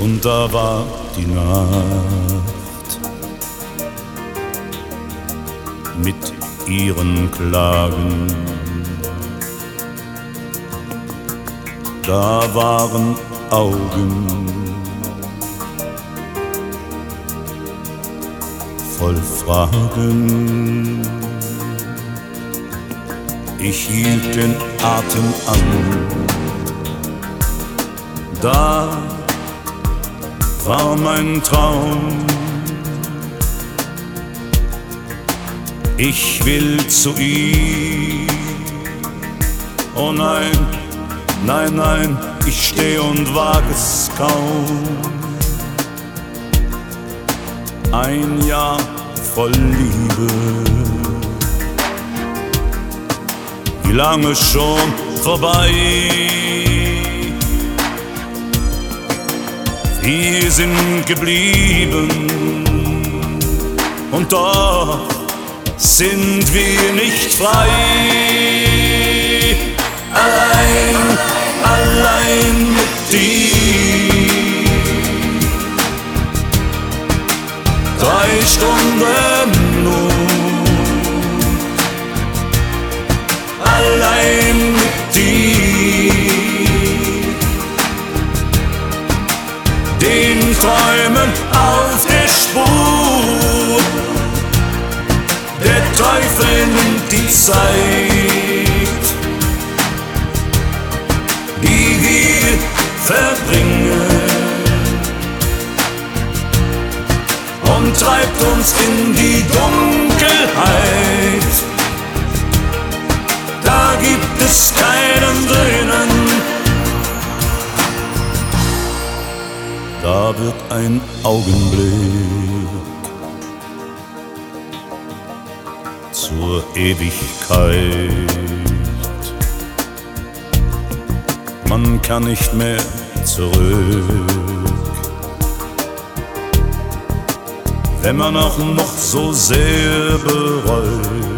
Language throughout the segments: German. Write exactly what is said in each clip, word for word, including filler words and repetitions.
und da war die Nacht mit ihren Klagen. Da waren Augen voll Fragen. Ich hielt den Atem an. Da war mein Traum. Ich will zu ihm. Oh nein, nein, nein, ich steh und wag es kaum. Ein Jahr voll Liebe, wie lange schon vorbei. Wir sind geblieben und doch sind wir nicht frei. Allein, allein mit dir. Drei Stunden nur. Allein mit dir. Den Träumen auf der Spur. Der Teufel nimmt die Zeit, die wir verbringen, und treibt uns in die Dunkelheit. Da gibt es keinen Drinnen. Da wird ein Augenblick zur Ewigkeit. Man kann nicht mehr zurück, wenn man auch noch so sehr bereut.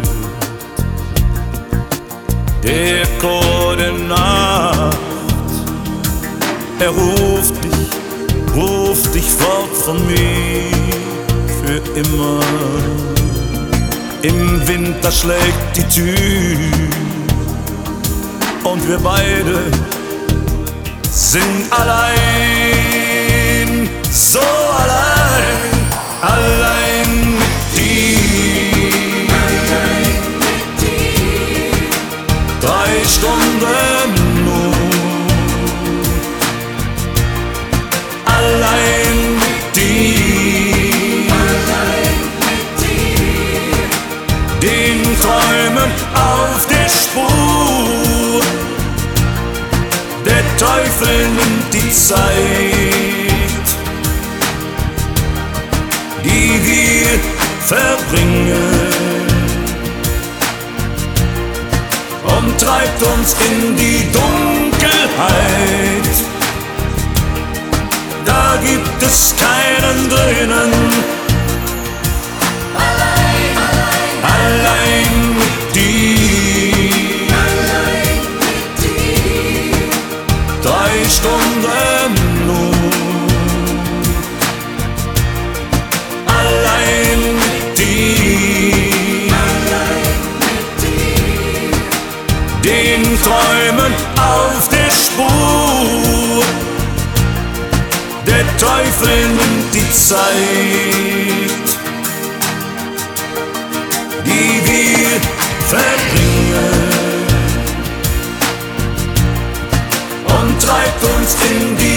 Der Chor der Nacht, er ruft dich, ruft dich fort von mir für immer. Im Winter schlägt die Tür und wir beide sind allein, so allein, allein mit dir. Allein mit dir. Drei Stunden nur. Allein mit dir. Allein mit dir. Den Träumen auf der Spur. Der Teufel nimmt die Zeit, die wir verbringen, und treibt uns in die Dunkelheit. Da gibt es keinen Drinnen. Allein, allein, allein mit dir. Allein mit dir. Drei Stunden nur. Allein mit dir. Allein mit dir. Den Träumen auf der Spur. Der Teufel nimmt die Zeit, die wir verbringen, und treibt uns in die